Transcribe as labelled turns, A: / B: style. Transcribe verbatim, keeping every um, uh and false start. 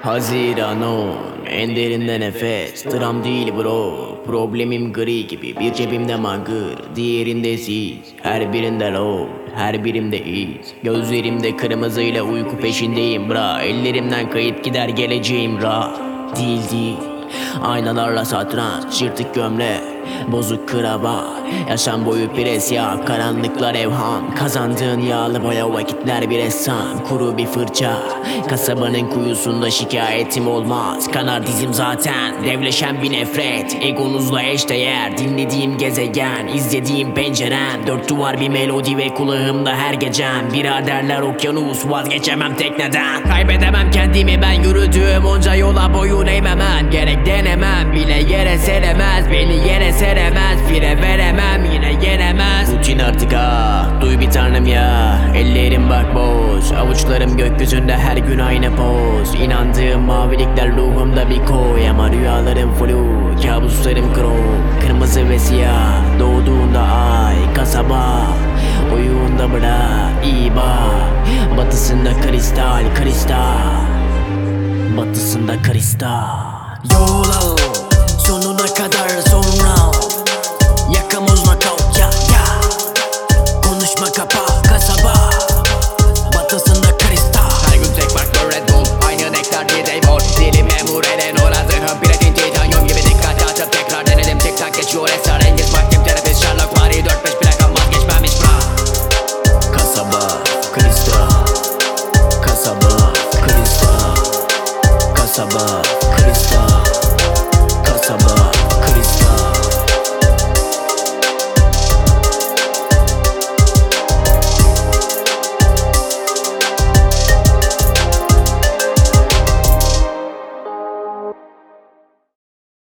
A: Haziran on, en derinde nefes. Dram değil bro, problemim gri gibi. Bir cebimde mangır, diğerinde siz. Her birinde low, her birimde iz. Gözlerimde kırmızıyla uyku peşindeyim bra. Ellerimden kayıp gider geleceğim ra. Değil değil, aynalarla satranç, yırtık gömlek, bozuk kravat. Yaşam boyu pres ya, karanlıklar evham. Kazandığın yağlı boya vakitler bir ressam. Kuru bir fırça, kasabanın kuyusunda şikayetim olmaz. Kanar dizim zaten, devleşen bir nefret. Egonuzla eşdeğer, dinlediğim gezegen, izlediğim pencerem. Dört duvar bir melodi ve kulağımda her gecem. Biraderler okyanus, vazgeçemem tekneden. Kaybedemem kendimi ben yürüdüğüm onca yola boyun eğmemem. Gerek denemem bile yere seremez, beni yere seremez. Fire veremem yine yenemez. Rutin artık ha, duy bir tanem ya. Ellerim bak boş, avuçlarım gökyüzünde her gün aynı poz. İnandığım mavilikler ruhumda bir koy. Ama rüyalarım flu, kabuslarım krom. Kırmızı ve siyah, doğduğunda ay kasaba. Uyuğunda bırak iyi bak. Batısında kristal kristal, batısında kristal. Yolun sonuna kadar